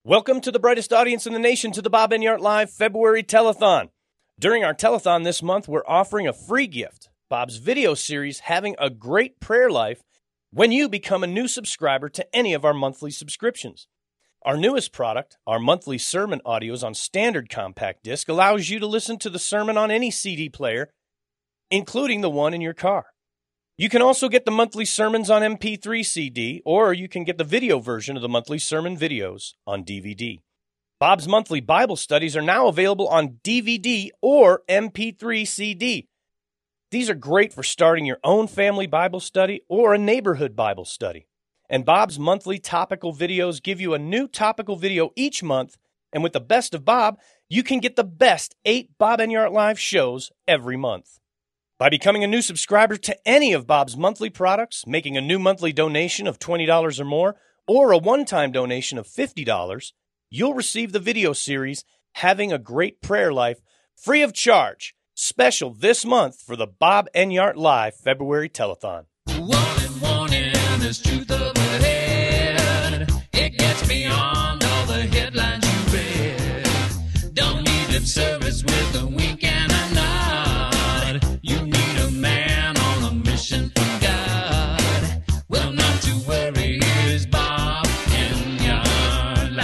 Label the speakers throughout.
Speaker 1: Welcome to the brightest audience in the nation to the Bob Enyart Live February Telethon. During our telethon this month, we're offering a free gift, Bob's video series, Having a Great Prayer Life, when you become a new subscriber to any of our monthly subscriptions. Our newest product, our monthly sermon audios on standard compact disc, allows you to listen to the sermon on any CD player, including the one in your car. You can also get the monthly sermons on MP3 CD, or you can get the video version of the monthly sermon videos on DVD. Bob's monthly Bible studies are now available on DVD or MP3 CD. These are great for starting your own family Bible study or a neighborhood Bible study. And Bob's monthly topical videos give you a new topical video each month, and with the best of Bob, you can get the best 8 Bob Enyart Live shows every month. By becoming a new subscriber to any of Bob's monthly products, making a new monthly donation of $20 or more, or a one-time donation of $50, you'll receive the video series, Having a Great Prayer Life, free of charge, special this month for the Bob Enyart Live February Telethon.
Speaker 2: Warning, there's truth up ahead. It gets beyond all the headlines you read. Don't need lip service with a wink and a nod. You need a man on a mission from God. Well, not to worry, here's Bob Enyart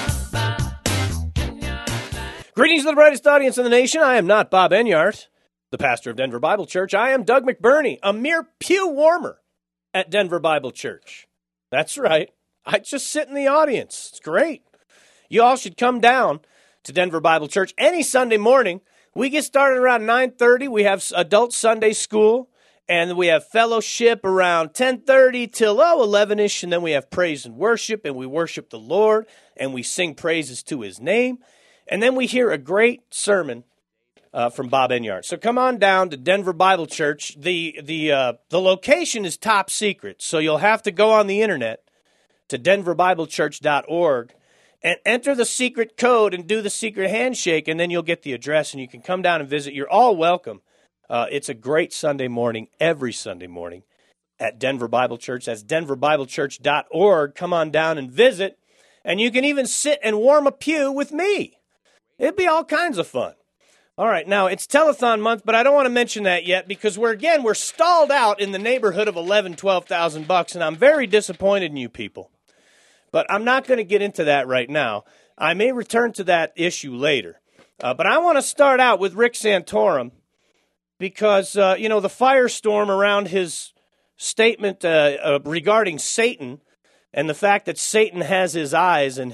Speaker 2: Live.
Speaker 1: Greetings to the brightest audience in the nation. I am not Bob Enyart, the pastor of Denver Bible Church. I am Doug McBurney, a mere pew warmer at Denver Bible Church. That's right. I just sit in the audience. It's great. You all should come down to Denver Bible Church any Sunday morning. We get started around 9:30. We have adult Sunday school, and we have fellowship around 10:30 till 11-ish, and then we have praise and worship, and we worship the Lord, and we sing praises to his name, and then we hear a great sermon from Bob Enyart. So come on down to Denver Bible Church. The location is top secret, so you'll have to go on the internet to denverbiblechurch.org and enter the secret code and do the secret handshake, and then you'll get the address, and you can come down and visit. You're all welcome. It's a great Sunday morning, every Sunday morning, at Denver Bible Church. That's denverbiblechurch.org. Come on down and visit, and you can even sit and warm a pew with me. It'd be all kinds of fun. All right, now it's telethon month, but I don't want to mention that yet because we're stalled out in the neighborhood of $11,000-$12,000, and I'm very disappointed in you people. But I'm not going to get into that right now. I may return to that issue later. But I want to start out with Rick Santorum because, the firestorm around his statement regarding Satan and the fact that Satan has his eyes and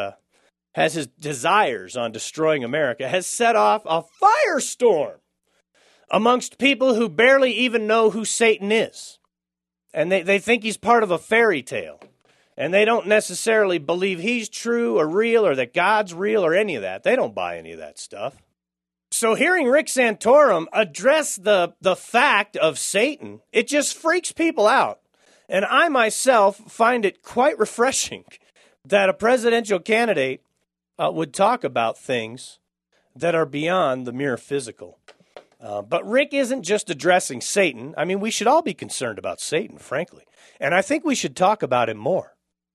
Speaker 1: has his desires on destroying America has set off a firestorm amongst people who barely even know who Satan is. And they think he's part of a fairy tale. And they don't necessarily believe he's true or real or that God's real or any of that. They don't buy any of that stuff. So hearing Rick Santorum address the fact of Satan, it just freaks people out. And I myself find it quite refreshing that a presidential candidate would talk about things that are beyond the mere physical. But Rick isn't just addressing Satan. I mean, we should all be concerned about Satan, frankly. And I think we should talk about him more.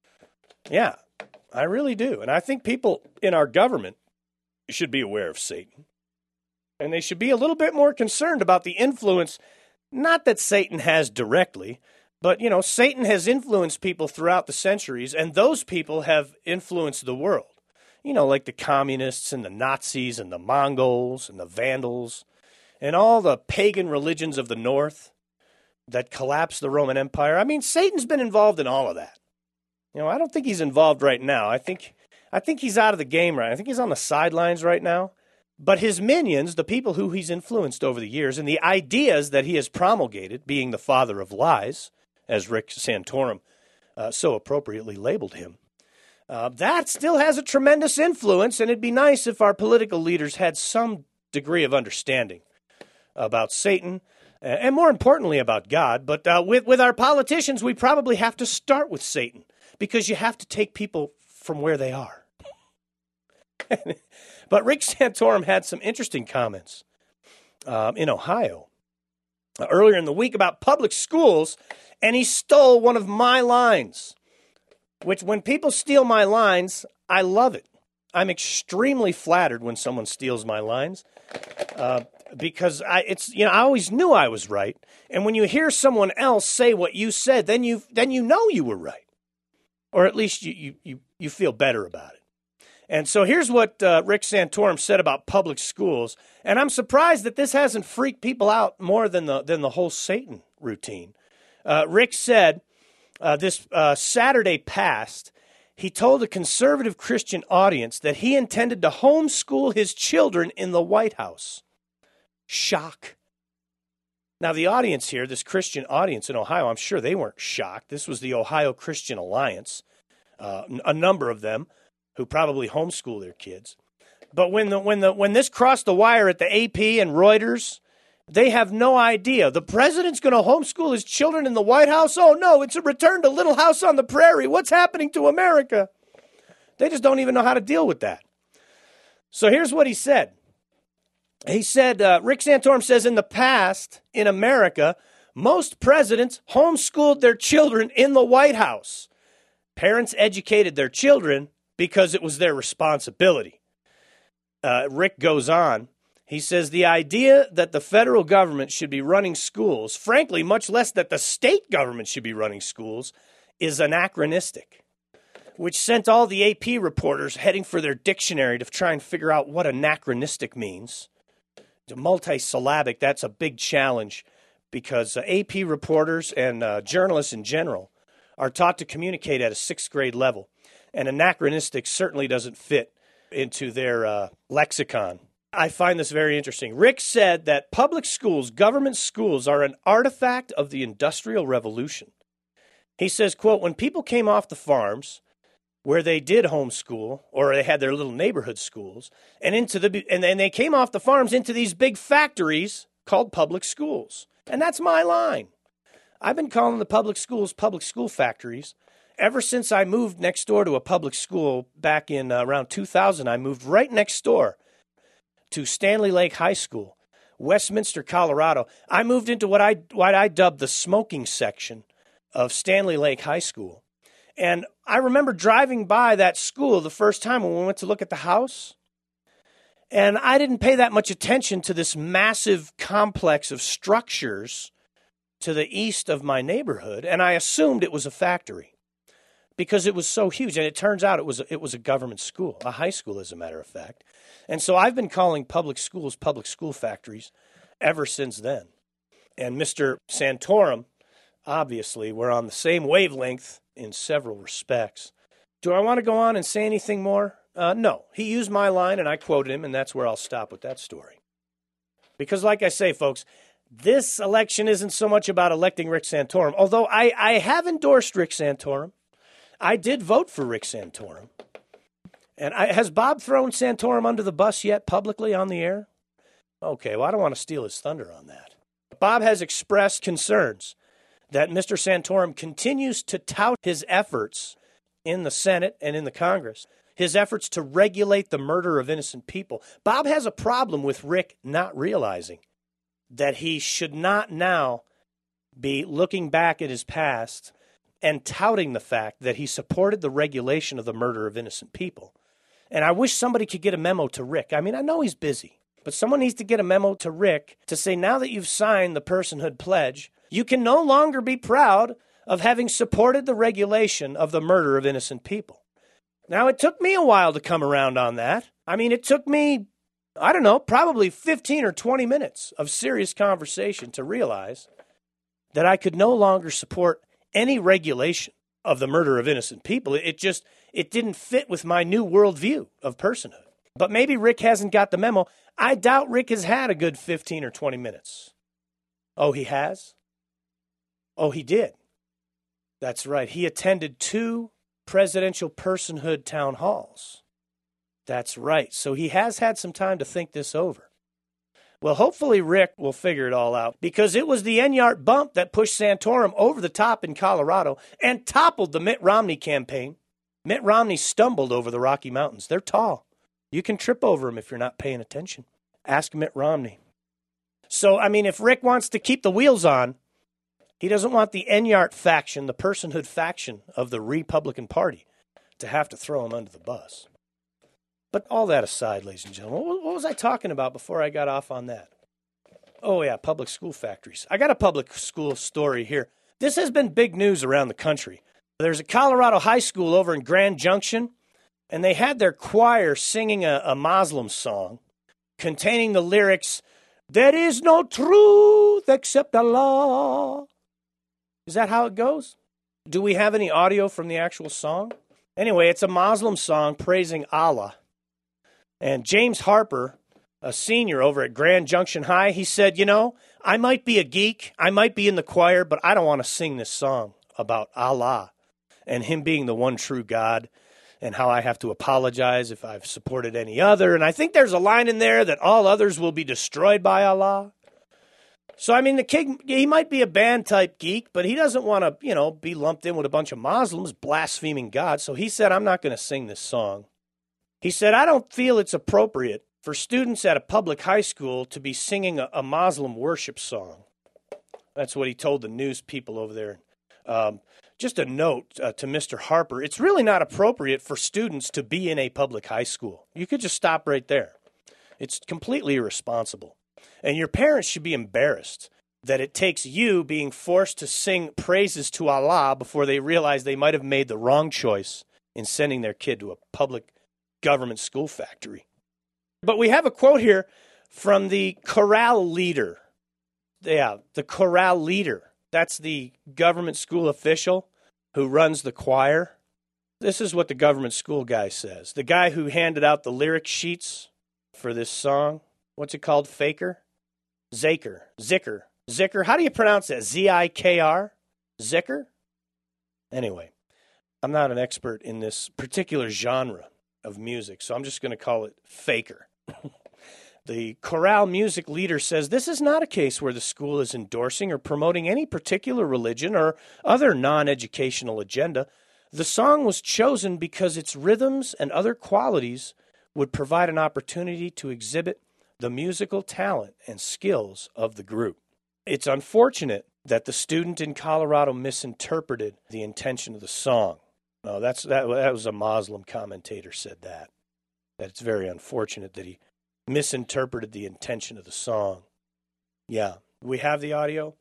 Speaker 1: Yeah, I really do. And I think people in our government should be aware of Satan. And they should be a little bit more concerned about the influence, not that Satan has directly, but, Satan has influenced people throughout the centuries, and those people have influenced the world. Like the communists and the Nazis and the Mongols and the Vandals and all the pagan religions of the North that collapsed the Roman Empire. I mean, Satan's been involved in all of that. I don't think he's involved right now. I think he's out of the game right now. I think he's on the sidelines right now. But his minions, the people who he's influenced over the years, and the ideas that he has promulgated, being the father of lies, as Rick Santorum so appropriately labeled him, that still has a tremendous influence, and it'd be nice if our political leaders had some degree of understanding about Satan, and more importantly about God. But with our politicians, we probably have to start with Satan, because you have to take people from where they are. But Rick Santorum had some interesting comments in Ohio earlier in the week about public schools, and he stole one of my lines, which when people steal my lines, I love it. I'm extremely flattered when someone steals my lines because I always knew I was right. And when you hear someone else say what you said, then you know you were right, or at least you feel better about it. And so here's what Rick Santorum said about public schools, and I'm surprised that this hasn't freaked people out more than the whole Satan routine. Rick said this Saturday past, he told a conservative Christian audience that he intended to homeschool his children in the White House. Shock. Now, the audience here, this Christian audience in Ohio, I'm sure they weren't shocked. This was the Ohio Christian Alliance, a number of them who probably homeschool their kids. But when this crossed the wire at the AP and Reuters, they have no idea. The president's going to homeschool his children in the White House? Oh, no, it's a return to Little House on the Prairie. What's happening to America? They just don't even know how to deal with that. So here's what he said. He said, Rick Santorum says, in the past, in America, most presidents homeschooled their children in the White House. Parents educated their children because it was their responsibility. Rick goes on. He says the idea that the federal government should be running schools, frankly, much less that the state government should be running schools, is anachronistic, which sent all the AP reporters heading for their dictionary to try and figure out what anachronistic means. It's multisyllabic. That's a big challenge because AP reporters and journalists in general are taught to communicate at a 6th grade level, and anachronistic certainly doesn't fit into their lexicon. I find this very interesting. Rick said that public schools, government schools, are an artifact of the Industrial Revolution. He says, quote, when people came off the farms where they did homeschool or they had their little neighborhood schools and then they came off the farms into these big factories called public schools. And that's my line. I've been calling the public schools public school factories ever since I moved next door to a public school back in around 2000. I moved right next door to Stanley Lake High School, Westminster, Colorado. I moved into what I dubbed the smoking section of Stanley Lake High School. And I remember driving by that school the first time when we went to look at the house. And I didn't pay that much attention to this massive complex of structures to the east of my neighborhood. And I assumed it was a factory because it was so huge. And it turns out it was a government school, a high school, as a matter of fact. And so I've been calling public schools public school factories ever since then. And Mr. Santorum, obviously, we're on the same wavelength in several respects. Do I want to go on and say anything more? No. He used my line, and I quoted him, and that's where I'll stop with that story. Because like I say, folks, this election isn't so much about electing Rick Santorum, although I have endorsed Rick Santorum. I did vote for Rick Santorum. And has Bob thrown Santorum under the bus yet publicly on the air? Okay, well, I don't want to steal his thunder on that. Bob has expressed concerns that Mr. Santorum continues to tout his efforts in the Senate and in the Congress, his efforts to regulate the murder of innocent people. Bob has a problem with Rick not realizing that he should not now be looking back at his past and touting the fact that he supported the regulation of the murder of innocent people. And I wish somebody could get a memo to Rick. I mean, I know he's busy, but someone needs to get a memo to Rick to say, now that you've signed the personhood pledge, you can no longer be proud of having supported the regulation of the murder of innocent people. Now, it took me a while to come around on that. I mean, it took me, I don't know, probably 15 or 20 minutes of serious conversation to realize that I could no longer support any regulation of the murder of innocent people. It didn't fit with my new worldview of personhood. But maybe Rick hasn't got the memo. I doubt Rick has had a good 15 or 20 minutes. Oh, he has? Oh, he did. That's right. He attended 2 presidential personhood town halls. That's right. So he has had some time to think this over. Well, hopefully Rick will figure it all out, because it was the Enyart bump that pushed Santorum over the top in Colorado and toppled the Mitt Romney campaign. Mitt Romney stumbled over the Rocky Mountains. They're tall. You can trip over them if you're not paying attention. Ask Mitt Romney. So, I mean, if Rick wants to keep the wheels on, he doesn't want the Enyart faction, the personhood faction of the Republican Party, to have to throw him under the bus. But all that aside, ladies and gentlemen, what was I talking about before I got off on that? Oh, yeah, public school factories. I got a public school story here. This has been big news around the country. There's a Colorado high school over in Grand Junction, and they had their choir singing a Muslim song containing the lyrics, "There is no truth except Allah." Is that how it goes? Do we have any audio from the actual song? Anyway, it's a Muslim song praising Allah. And James Harper, a senior over at Grand Junction High, he said, I might be a geek, I might be in the choir, but I don't want to sing this song about Allah and him being the one true God and how I have to apologize if I've supported any other. And I think there's a line in there that all others will be destroyed by Allah. So, the kid, he might be a band-type geek, but he doesn't want to, be lumped in with a bunch of Muslims blaspheming God. So he said, I'm not going to sing this song. He said, I don't feel it's appropriate for students at a public high school to be singing a Muslim worship song. That's what he told the news people over there. Just a note to Mr. Harper, it's really not appropriate for students to be in a public high school. You could just stop right there. It's completely irresponsible. And your parents should be embarrassed that it takes you being forced to sing praises to Allah before they realize they might have made the wrong choice in sending their kid to a public government school factory. But we have a quote here from the chorale leader. Yeah, the chorale leader. That's the government school official who runs the choir. This is what the government school guy says. The guy who handed out the lyric sheets for this song. What's it called? Faker? Zicker. How do you pronounce that? Z-I-K-R? Zicker? Anyway, I'm not an expert in this particular genre of music, so I'm just going to call it Faker. The chorale music leader says this is not a case where the school is endorsing or promoting any particular religion or other non-educational agenda. The song was chosen because its rhythms and other qualities would provide an opportunity to exhibit the musical talent and skills of the group. It's unfortunate that the student in Colorado misinterpreted the intention of the song. No, that was a Muslim commentator said that. That it's very unfortunate that he misinterpreted the intention of the song. Yeah. We have the audio?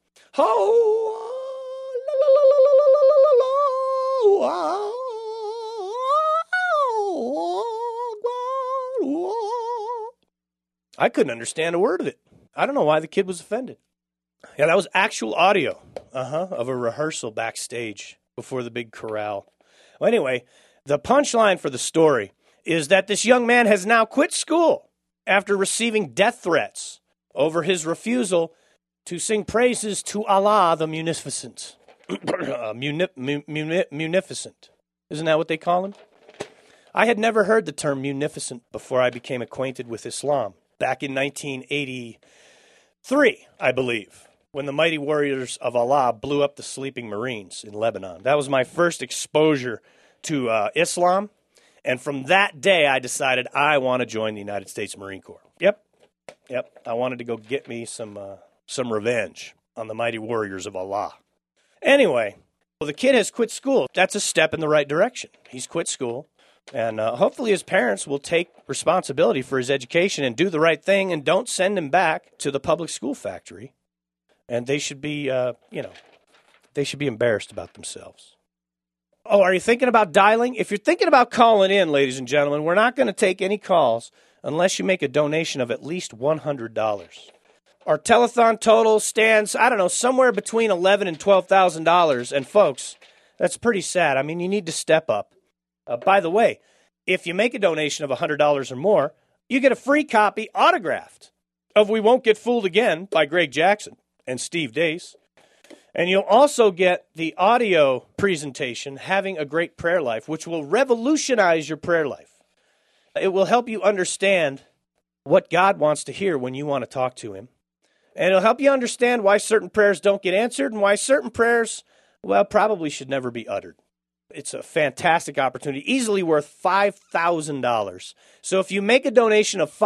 Speaker 1: I couldn't understand a word of it. I don't know why the kid was offended. Yeah, that was actual audio of a rehearsal backstage before the big chorale. Well, anyway, the punchline for the story is that this young man has now quit school after receiving death threats over his refusal to sing praises to Allah the Munificent. Munificent. Isn't that what they call him? I had never heard the term munificent before I became acquainted with Islam. Back in 1983, I believe, when the mighty warriors of Allah blew up the sleeping Marines in Lebanon. That was my first exposure to Islam. And from that day, I decided I want to join the United States Marine Corps. Yep. I wanted to go get me some revenge on the mighty warriors of Allah. Anyway, well, the kid has quit school. That's a step in the right direction. He's quit school. And hopefully his parents will take responsibility for his education and do the right thing and don't send him back to the public school factory. And they should be, they should be embarrassed about themselves. Oh, are you thinking about dialing? If you're thinking about calling in, ladies and gentlemen, we're not going to take any calls unless you make a donation of at least $100. Our telethon total stands, somewhere between $11,000 and $12,000. And folks, that's pretty sad. I mean, you need to step up. By the way, if you make a donation of $100 or more, you get a free copy autographed of We Won't Get Fooled Again by Greg Jackson and Steve Dace. And you'll also get the audio presentation, Having a Great Prayer Life, which will revolutionize your prayer life. It will help you understand what God wants to hear when you want to talk to him. And it'll help you understand why certain prayers don't get answered and why certain prayers, probably should never be uttered. It's a fantastic opportunity, easily worth $5,000. So if you make a donation of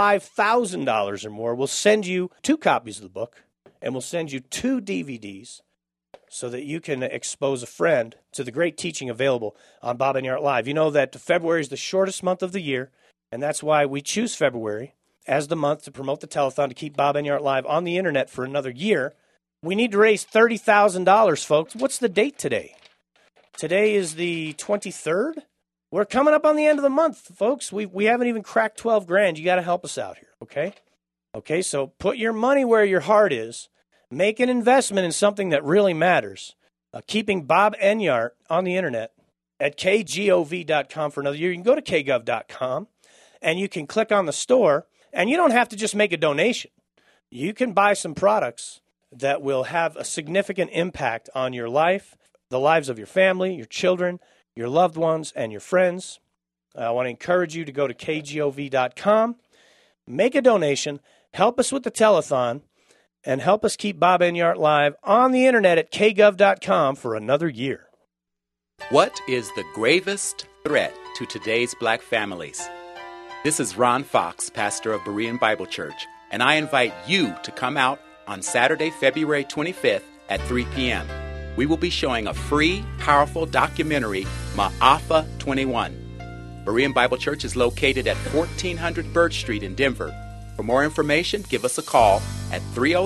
Speaker 1: $5,000 or more, we'll send you 2 copies of the book, and we'll send you 2 DVDs. so that you can expose a friend to the great teaching available on Bob Enyart Live. You know that February is the shortest month of the year, and that's why we choose February as the month to promote the telethon to keep Bob Enyart Live on the internet for another year. We need to raise $30,000, folks. What's the date today? Today is the 23rd. We're coming up on the end of the month, folks. We haven't even cracked 12 grand. You got to help us out here, okay? Okay, so put your money where your heart is. Make an investment in something that really matters. Keeping Bob Enyart on the internet at kgov.com for another year. You can go to kgov.com and you can click on the store, and you don't have to just make a donation. You can buy some products that will have a significant impact on your life, the lives of your family, your children, your loved ones, and your friends. I want to encourage you to go to kgov.com, make a donation, help us with the telethon, and help us keep Bob Enyart Live on the internet at kgov.com for another year.
Speaker 3: What is the gravest threat to today's black families? This is Ron Fox, pastor of Berean Bible Church, and I invite you to come out on Saturday, February 25th at 3 p.m. We will be showing a free, powerful documentary, Ma'afa 21. Berean Bible Church is located at 1400 Birch Street in Denver. For more information, give us a call at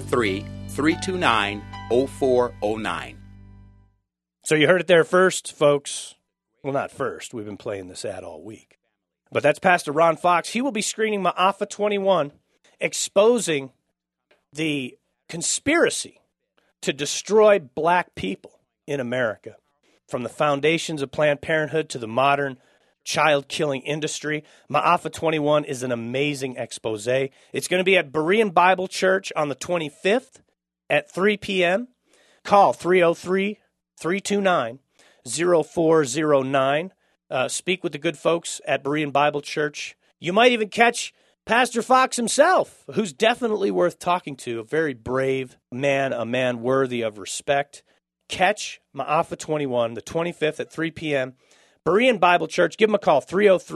Speaker 3: 303-329-0409.
Speaker 1: So you heard it there first, folks. Well, not first. We've been playing this ad all week. But that's Pastor Ron Fox. He will be screening Ma'afa 21, exposing the conspiracy to destroy black people in America, from the foundations of Planned Parenthood to the modern child-killing industry. Ma'afa 21 is an amazing expose. It's going to be at Berean Bible Church on the 25th at 3 p.m. Call 303-329-0409. Speak with the good folks at Berean Bible Church. You might even catch Pastor Fox himself, who's definitely worth talking to, a very brave man, a man worthy of respect. Catch Ma'afa 21, the 25th at 3 p.m., Berean Bible Church. Give them a call,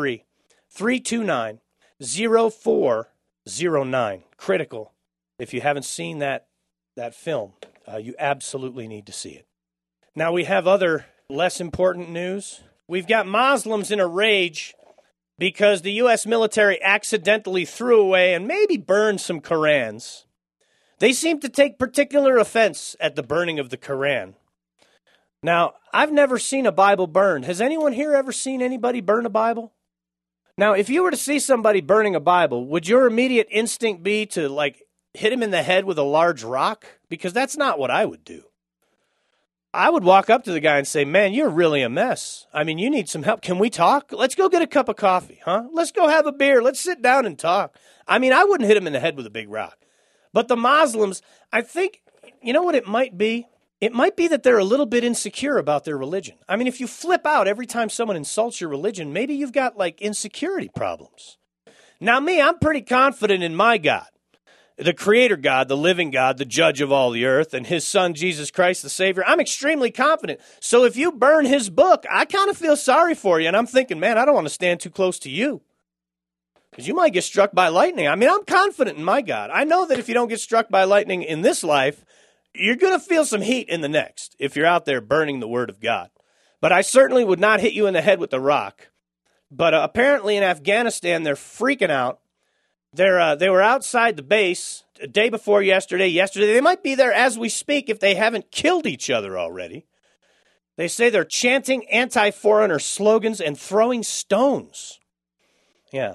Speaker 1: 303-329-0409. Critical. If you haven't seen that film, you absolutely need to see it. Now we have other less important news. We've got Muslims in a rage because the U.S. military accidentally threw away and maybe burned some Korans. They seem to take particular offense at the burning of the Koran. Now, I've never seen a Bible burned. Has anyone here ever seen anybody burn a Bible? Now, if you were to see somebody burning a Bible, would your immediate instinct be to, hit him in the head with a large rock? Because that's not what I would do. I would walk up to the guy and say, man, you're really a mess. I mean, you need some help. Can we talk? Let's go get a cup of coffee, huh? Let's go have a beer. Let's sit down and talk. I mean, I wouldn't hit him in the head with a big rock. But the Muslims, I think, you know what it might be? It might be that they're a little bit insecure about their religion. I mean, if you flip out every time someone insults your religion, maybe you've got, insecurity problems. Now, me, I'm pretty confident in my God, the creator God, the living God, the judge of all the earth, and his son, Jesus Christ, the Savior. I'm extremely confident. So if you burn his book, I kind of feel sorry for you. And I'm thinking, man, I don't want to stand too close to you, because you might get struck by lightning. I mean, I'm confident in my God. I know that if you don't get struck by lightning in this life, you're going to feel some heat in the next if you're out there burning the word of God. But I certainly would not hit you in the head with a rock. But apparently in Afghanistan, they're freaking out. They were outside the base a day before yesterday. They might be there as we speak if they haven't killed each other already. They say they're chanting anti-foreigner slogans and throwing stones. Yeah.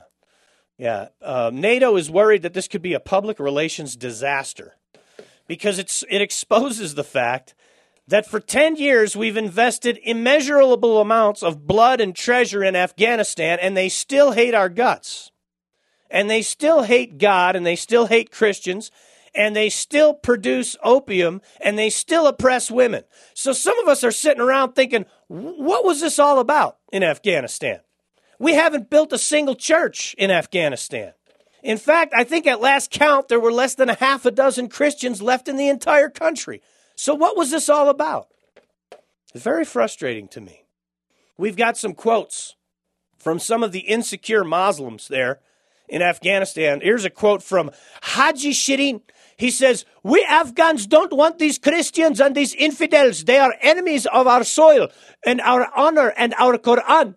Speaker 1: NATO is worried that this could be a public relations disaster, because it exposes the fact that for 10 years we've invested immeasurable amounts of blood and treasure in Afghanistan, and they still hate our guts. And they still hate God, and they still hate Christians, and they still produce opium, and they still oppress women. So some of us are sitting around thinking, what was this all about in Afghanistan? We haven't built a single church in Afghanistan. In fact, I think at last count, there were less than a half a dozen Christians left in the entire country. So what was this all about? It's very frustrating to me. We've got some quotes from some of the insecure Muslims there in Afghanistan. Here's a quote from Haji Shirin. He says, "We Afghans don't want these Christians and these infidels. They are enemies of our soil and our honor and our Quran."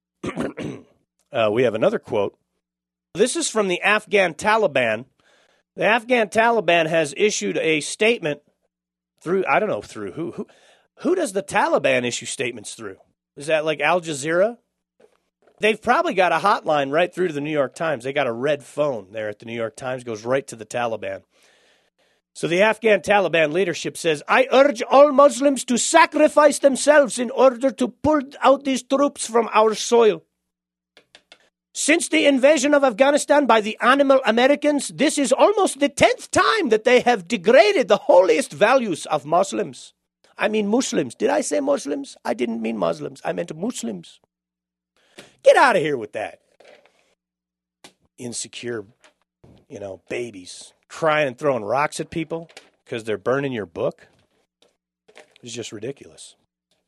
Speaker 1: We have another quote. This is from the Afghan Taliban. The Afghan Taliban has issued a statement through, I don't know through who. Who does the Taliban issue statements through? Is that like Al Jazeera? They've probably got a hotline right through to the New York Times. They got a red phone there at the New York Times, goes right to the Taliban. So the Afghan Taliban leadership says, "I urge all Muslims to sacrifice themselves in order to pull out these troops from our soil. Since the invasion of Afghanistan by the animal Americans, this is almost the 10th time that they have degraded the holiest values of Muslims." I mean Muslims. Did I say Muslims? I didn't mean Muslims. I meant Muslims. Get out of here with that. Insecure, babies crying and throwing rocks at people because they're burning your book. It's just ridiculous.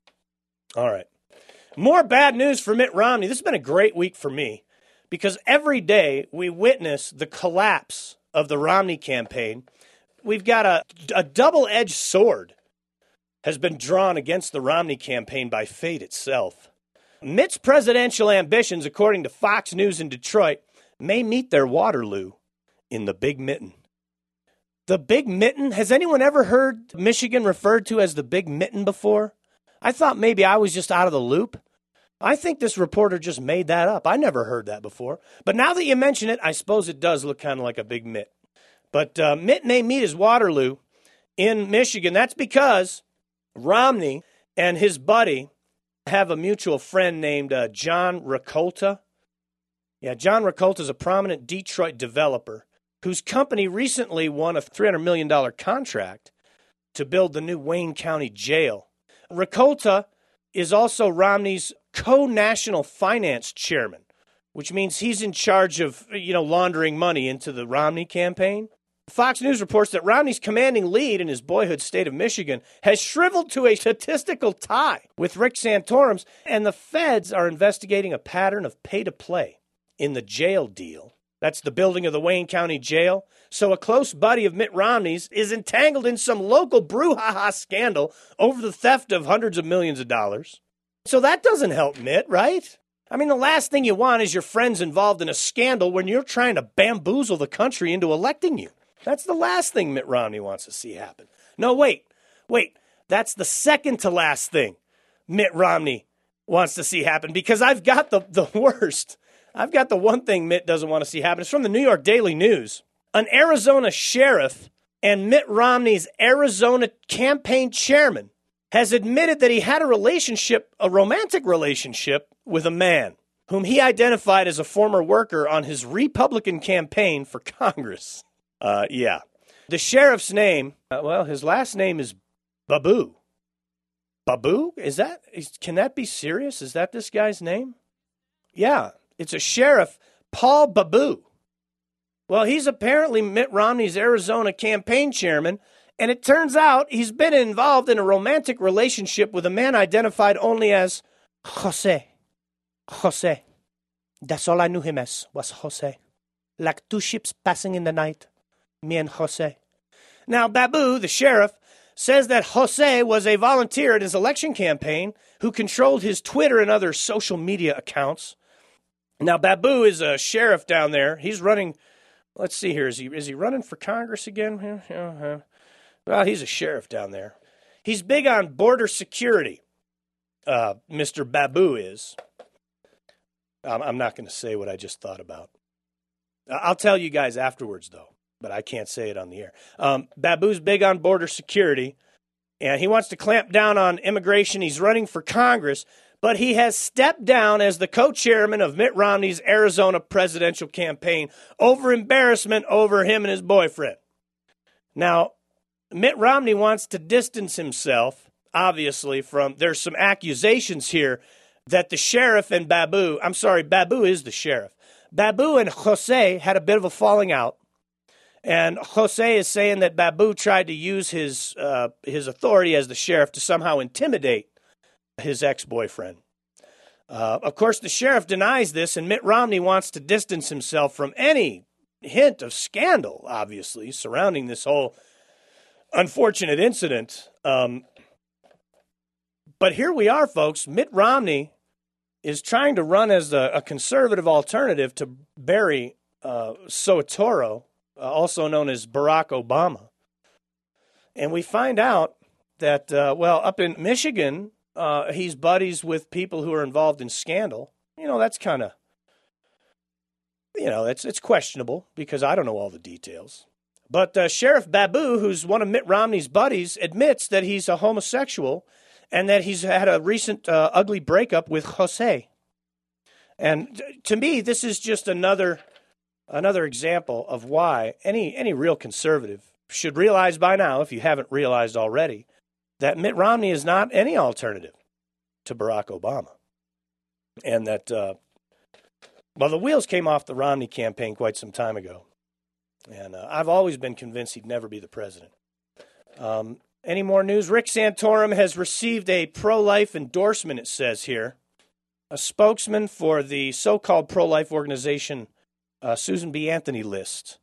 Speaker 1: All right. More bad news for Mitt Romney. This has been a great week for me because every day we witness the collapse of the Romney campaign. We've got a double-edged sword has been drawn against the Romney campaign by fate itself. Mitt's presidential ambitions, according to Fox News in Detroit, may meet their Waterloo in the Big Mitten. The Big Mitten? Has anyone ever heard Michigan referred to as the Big Mitten before? I thought maybe I was just out of the loop. I think this reporter just made that up. I never heard that before. But now that you mention it, I suppose it does look kind of like a big mitt. But Mitt may meet his Waterloo in Michigan. That's because Romney and his buddy have a mutual friend named John Rakolta. Yeah, John Rakolta is a prominent Detroit developer whose company recently won a $300 million contract to build the new Wayne County Jail. Rakolta is also Romney's co-national finance chairman, which means he's in charge of, laundering money into the Romney campaign. Fox News reports that Romney's commanding lead in his boyhood state of Michigan has shriveled to a statistical tie with Rick Santorum's, and the feds are investigating a pattern of pay-to-play in the jail deal. That's the building of the Wayne County Jail. So a close buddy of Mitt Romney's is entangled in some local brouhaha scandal over the theft of hundreds of millions of dollars. So that doesn't help Mitt, right? I mean, the last thing you want is your friends involved in a scandal when you're trying to bamboozle the country into electing you. That's the last thing Mitt Romney wants to see happen. No, wait. That's the second to last thing Mitt Romney wants to see happen, because I've got the worst. I've got the one thing Mitt doesn't want to see happen. It's from the New York Daily News. An Arizona sheriff and Mitt Romney's Arizona campaign chairman has admitted that he had a romantic relationship with a man whom he identified as a former worker on his Republican campaign for Congress. Yeah. The sheriff's name, his last name is Babu. Babu? Can that be serious? Is that this guy's name? Yeah, it's a sheriff, Paul Babu. Well, he's apparently Mitt Romney's Arizona campaign chairman, and it turns out he's been involved in a romantic relationship with a man identified only as Jose. Jose. That's all I knew him as, was Jose. Like two ships passing in the night. Me and Jose. Now, Babu, the sheriff, says that Jose was a volunteer in his election campaign who controlled his Twitter and other social media accounts. Now, Babu is a sheriff down there. He's running, let's see here, is he running for Congress again? Well, he's a sheriff down there. He's big on border security, Mr. Babu is. I'm not going to say what I just thought about. I'll tell you guys afterwards, though, but I can't say it on the air. Babu's big on border security, and he wants to clamp down on immigration. He's running for Congress, but he has stepped down as the co-chairman of Mitt Romney's Arizona presidential campaign over embarrassment over him and his boyfriend. Now, Mitt Romney wants to distance himself, obviously, there's some accusations here that the sheriff and Babu is the sheriff. Babu and Jose had a bit of a falling out, and Jose is saying that Babu tried to use his authority as the sheriff to somehow intimidate his ex-boyfriend. Of course, the sheriff denies this, and Mitt Romney wants to distance himself from any hint of scandal, obviously, surrounding this whole unfortunate incident. But here we are, folks. Mitt Romney is trying to run as a conservative alternative to Barry Soetoro, also known as Barack Obama. And we find out that, up in Michigan, he's buddies with people who are involved in scandal. That's kind of, it's questionable because I don't know all the details. But Sheriff Babu, who's one of Mitt Romney's buddies, admits that he's a homosexual and that he's had a recent ugly breakup with Jose. And to me, this is just another example of why any real conservative should realize by now, if you haven't realized already, that Mitt Romney is not any alternative to Barack Obama. And that, the wheels came off the Romney campaign quite some time ago. And I've always been convinced he'd never be the president. Any more news? Rick Santorum has received a pro-life endorsement, it says here. A spokesman for the so-called pro-life organization, Susan B. Anthony List,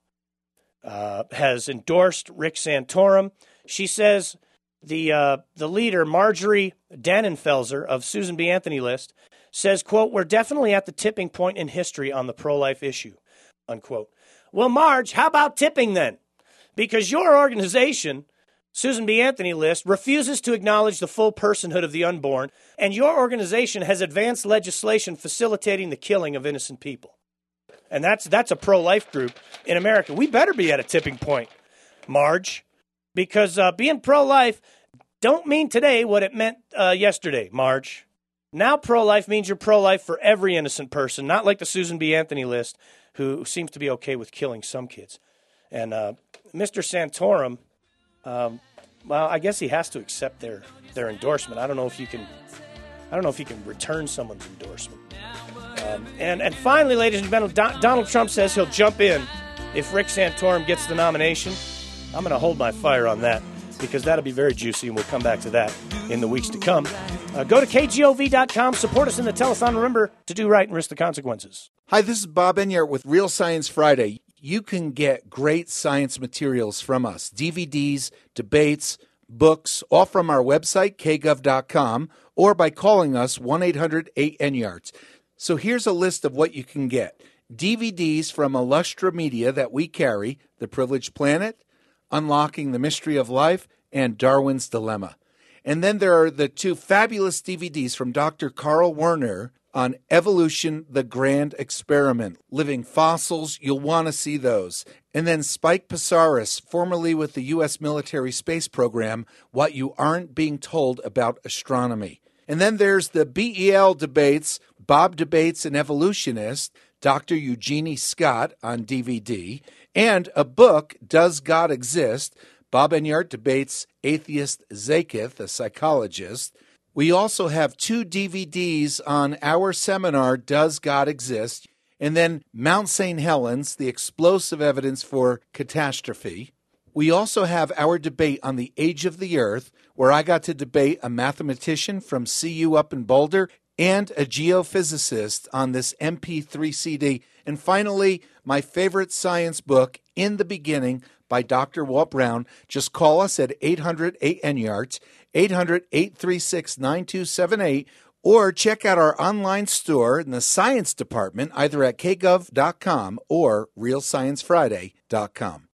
Speaker 1: has endorsed Rick Santorum. She says the leader, Marjorie Dannenfelser of Susan B. Anthony List, says, quote, "We're definitely at the tipping point in history on the pro-life issue," unquote. Well, Marge, how about tipping then? Because your organization, Susan B. Anthony List, refuses to acknowledge the full personhood of the unborn, and your organization has advanced legislation facilitating the killing of innocent people. And that's a pro-life group in America. We better be at a tipping point, Marge, because being pro-life don't mean today what it meant yesterday, Marge. Now pro-life means you're pro-life for every innocent person, not like the Susan B. Anthony List, who seems to be okay with killing some kids. And Mr. Santorum, I guess he has to accept their endorsement. I don't know if you can return someone's endorsement. And finally, ladies and gentlemen, Donald Trump says he'll jump in if Rick Santorum gets the nomination. I'm going to hold my fire on that because that'll be very juicy, and we'll come back to that in the weeks to come. Go to KGOV.com, support us in the telethon. Remember to do right and risk the consequences.
Speaker 4: Hi, this is Bob Enyart with Real Science Friday. You can get great science materials from us, DVDs, debates, books, all from our website, kgov.com, or by calling us 1-800-8-ENYARTS. So here's a list of what you can get. DVDs from Illustra Media that we carry, The Privileged Planet, Unlocking the Mystery of Life, and Darwin's Dilemma. And then there are the two fabulous DVDs from Dr. Carl Werner on Evolution, the Grand Experiment, Living Fossils. You'll want to see those. And then Spike Psaris, formerly with the U.S. military space program, What You Aren't Being Told About Astronomy. And then there's the BEL debates, Bob Debates an Evolutionist, Dr. Eugenie Scott on DVD, and a book, Does God Exist? Bob Enyart debates atheist Zakith, a psychologist. We also have 2 DVDs on our seminar, Does God Exist? And then Mount St. Helens, the explosive evidence for catastrophe. We also have our debate on the age of the earth, where I got to debate a mathematician from CU up in Boulder and a geophysicist on this MP3 CD. And finally, my favorite science book, In the Beginning, by Dr. Walt Brown. Just call us at 800-8-ENYARTS, 800-836-9278, or check out our online store in the science department, either at kgov.com or realsciencefriday.com.